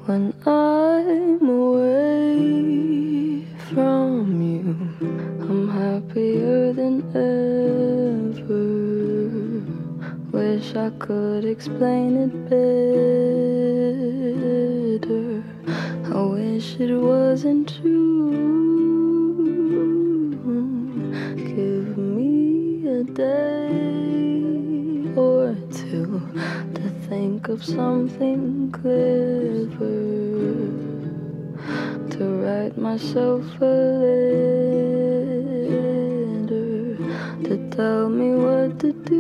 when I'm away from you. I'm happier than ever. Wish I could explain it better. I wish it wasn't true. Give me a day or two to think of something clever, to write myself a letter, to tell me what to do.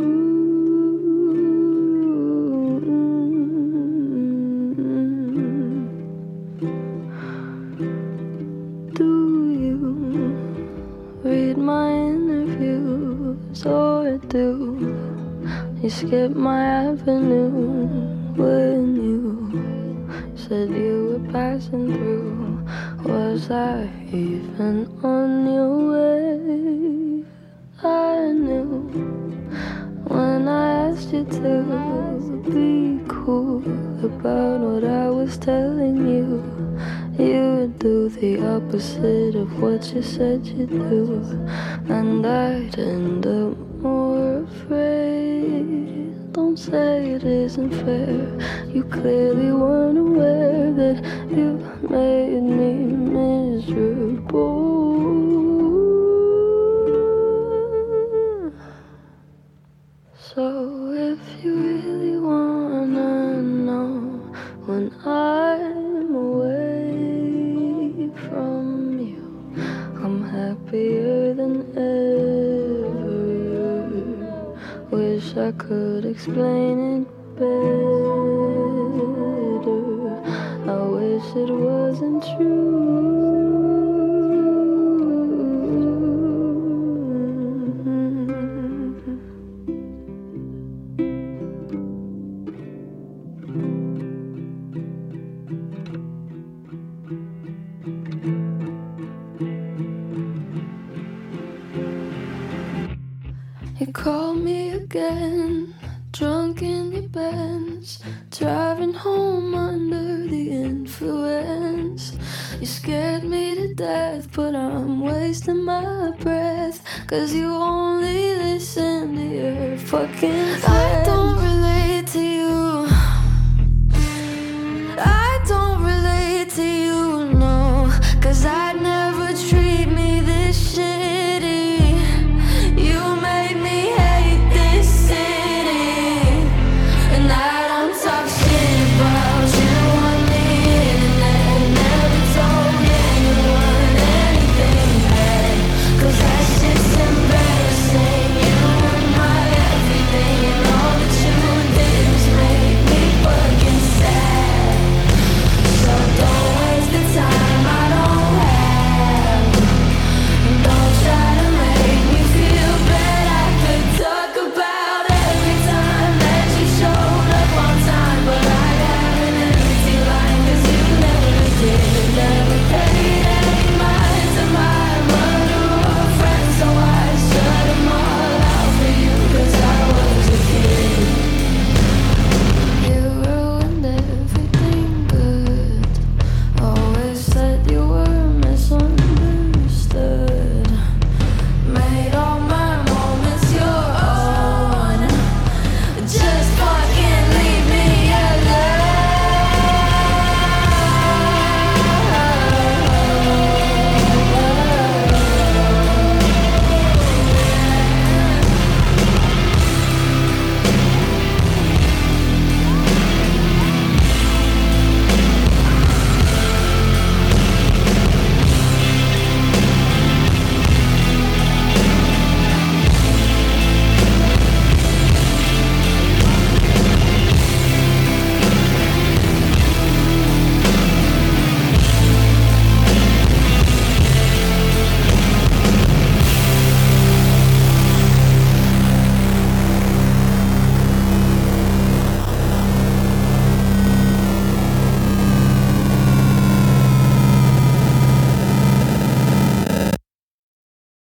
Do you read my interviews, or do you skip my avenue when you said you were passing through? Was I even on your way? I knew when I asked you to be cool about what I was telling you. You would do the opposite of what you said you'd do, and I'd end up more afraid. Don't say it isn't fair. You clearly weren't aware that you made me miserable. So if you really wanna know when I'm away from you, I'm happier than ever. Wish I could explain it better. I wish it wasn't true. You called me again, drunk in your Benz, driving home under the influence. You scared me to death, but I'm wasting my breath, 'cause you only listen to your fucking